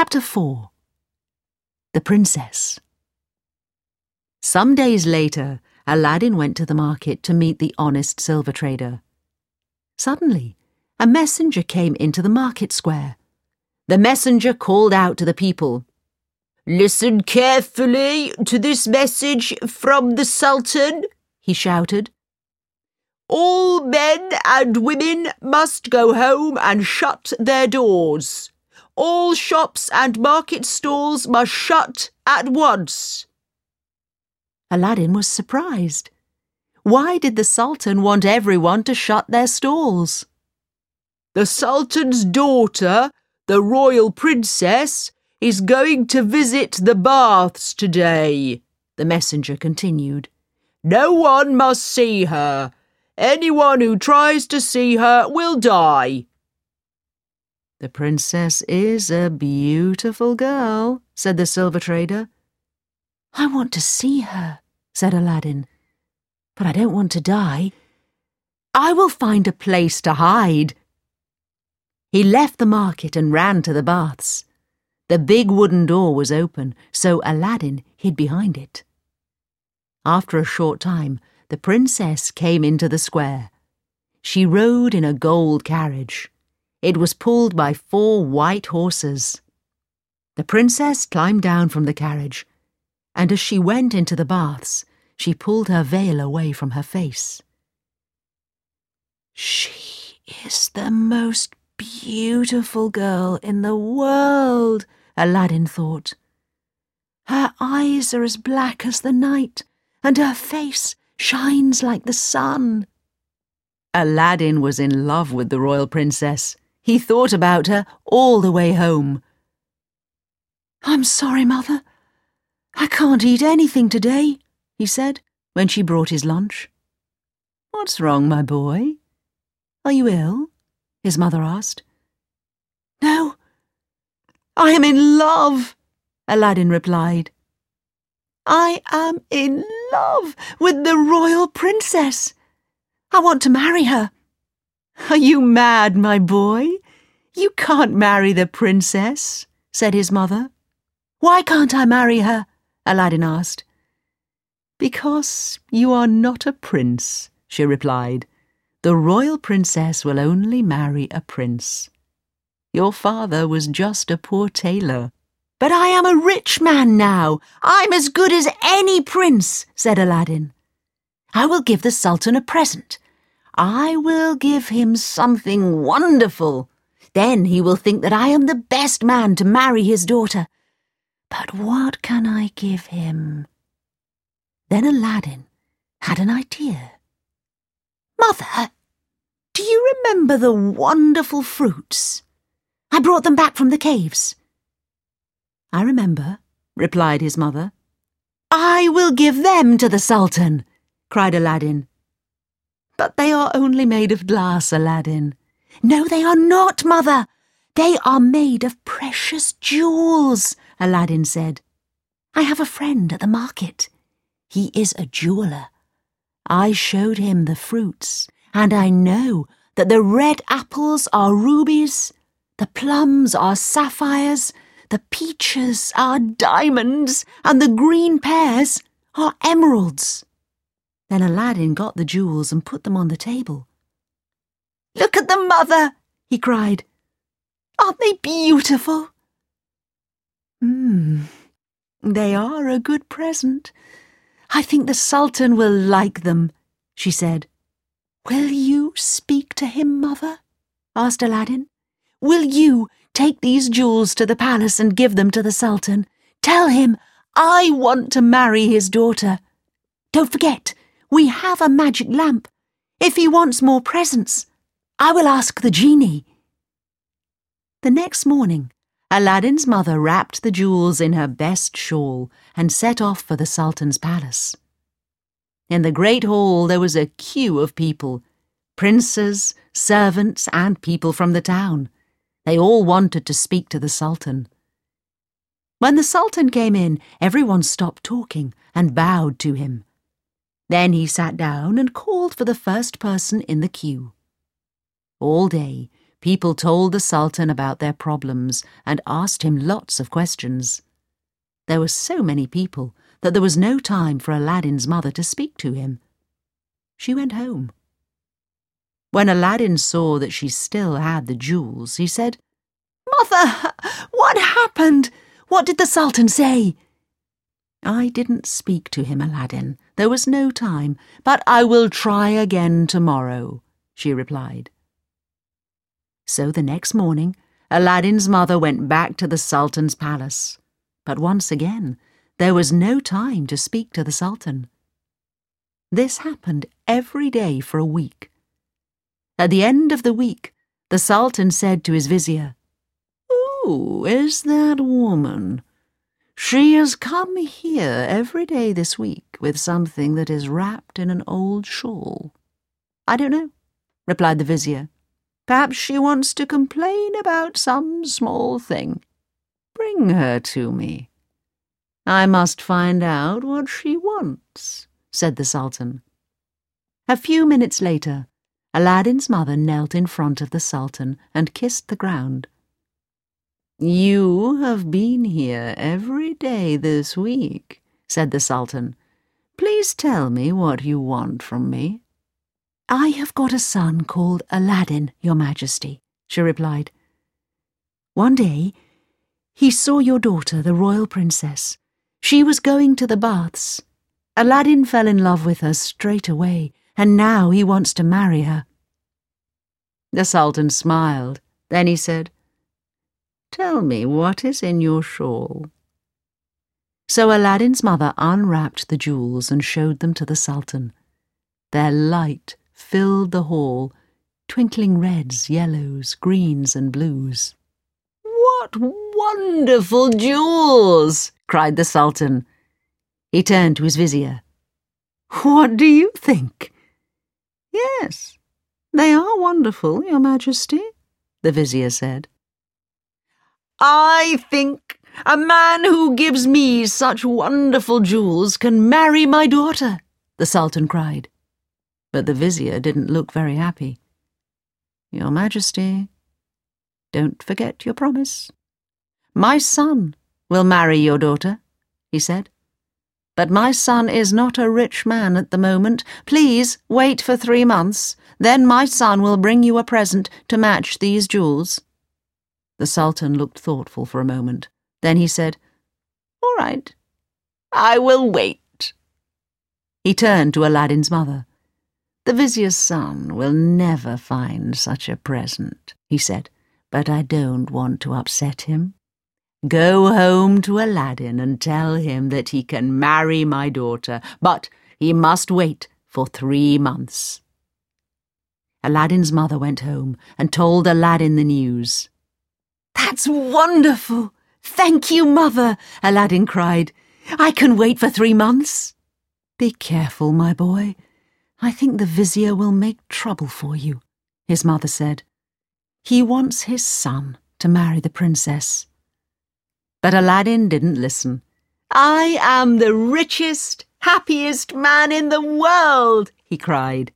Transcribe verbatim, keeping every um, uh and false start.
Chapter four. The Princess. Some days later, Aladdin went to the market to meet the honest silver trader. Suddenly, a messenger came into the market square. The messenger called out to the people, "Listen carefully to this message from the Sultan," he shouted. "All men and women must go home and shut their doors. All shops and market stalls must shut at once." Aladdin was surprised. Why did the Sultan want everyone to shut their stalls? "The Sultan's daughter, the royal princess, is going to visit the baths today," the messenger continued. "No one must see her. Anyone who tries to see her will die." "The princess is a beautiful girl," said the silver trader. "I want to see her," said Aladdin, "but I don't want to die. I will find a place to hide." He left the market and ran to the baths. The big wooden door was open, so Aladdin hid behind it. After a short time, the princess came into the square. She rode in a gold carriage. It was pulled by four white horses. The princess climbed down from the carriage, and as she went into the baths, she pulled her veil away from her face. "She is the most beautiful girl in the world," Aladdin thought. "Her eyes are as black as the night, and her face shines like the sun." Aladdin was in love with the royal princess. He thought about her all the way home. "I'm sorry, Mother. I can't eat anything today," he said when she brought his lunch. "What's wrong, my boy? Are you ill?" his mother asked. "No, I am in love," Aladdin replied. "I am in love with the royal princess. I want to marry her." "Are you mad, my boy? You can't marry the princess," said his mother. "Why can't I marry her?" Aladdin asked. "Because you are not a prince," she replied. "The royal princess will only marry a prince. Your father was just a poor tailor." "But I am a rich man now. I'm as good as any prince," said Aladdin. "I will give the Sultan a present. I will give him something wonderful. Then he will think that I am the best man to marry his daughter. But what can I give him?" Then Aladdin had an idea. "Mother, do you remember the wonderful fruits? I brought them back from the caves." "I remember," replied his mother. "I will give them to the Sultan," cried Aladdin. "But they are only made of glass, Aladdin." "No, they are not, Mother. They are made of precious jewels," Aladdin said. "I have a friend at the market. He is a jeweller. I showed him the fruits, and I know that the red apples are rubies, the plums are sapphires, the peaches are diamonds, and the green pears are emeralds." Then Aladdin got the jewels and put them on the table. "Look at them, Mother," he cried. "Aren't they beautiful?" "Hmm, they are a good present. I think the Sultan will like them," she said. "Will you speak to him, Mother?" asked Aladdin. "Will you take these jewels to the palace and give them to the Sultan? Tell him I want to marry his daughter. Don't forget, we have a magic lamp. If he wants more presents, I will ask the genie." The next morning, Aladdin's mother wrapped the jewels in her best shawl and set off for the Sultan's palace. In the great hall there was a queue of people, princes, servants, and people from the town. They all wanted to speak to the Sultan. When the Sultan came in, everyone stopped talking and bowed to him. Then he sat down and called for the first person in the queue. All day, people told the Sultan about their problems and asked him lots of questions. There were so many people that there was no time for Aladdin's mother to speak to him. She went home. When Aladdin saw that she still had the jewels, he said, "Mother, what happened? What did the Sultan say?" "I didn't speak to him, Aladdin. There was no time, but I will try again tomorrow," she replied. So the next morning, Aladdin's mother went back to the Sultan's palace. But once again, there was no time to speak to the Sultan. This happened every day for a week. At the end of the week, the Sultan said to his vizier, "Who is that woman? She has come here every day this week with something that is wrapped in an old shawl." "I don't know," replied the vizier. "Perhaps she wants to complain about some small thing. Bring her to me." "I must find out what she wants," said the Sultan. A few minutes later, Aladdin's mother knelt in front of the Sultan and kissed the ground. "You have been here every day this week," said the Sultan. "Please tell me what you want from me." "I have got a son called Aladdin, Your Majesty," she replied. "One day, he saw your daughter, the royal princess. She was going to the baths. Aladdin fell in love with her straight away, and now he wants to marry her." The Sultan smiled. Then he said, "Tell me what is in your shawl." So Aladdin's mother unwrapped the jewels and showed them to the Sultan. Their light filled the hall, twinkling reds, yellows, greens, and blues. "What wonderful jewels!" cried the Sultan. He turned to his vizier. "What do you think?" "Yes, they are wonderful, Your Majesty," the vizier said. "I think a man who gives me such wonderful jewels can marry my daughter," the Sultan cried. But the vizier didn't look very happy. "Your Majesty, don't forget your promise." "My son will marry your daughter," he said. "But my son is not a rich man at the moment. Please wait for three months. Then my son will bring you a present to match these jewels." The Sultan looked thoughtful for a moment. Then he said, "All right, I will wait." He turned to Aladdin's mother. "The vizier's son will never find such a present," he said, "but I don't want to upset him. Go home to Aladdin and tell him that he can marry my daughter, but he must wait for three months." Aladdin's mother went home and told Aladdin the news. "That's wonderful! Thank you, Mother!" Aladdin cried. "I can wait for three months." "Be careful, my boy. I think the vizier will make trouble for you," his mother said. "He wants his son to marry the princess." But Aladdin didn't listen. "I am the richest, happiest man in the world," he cried.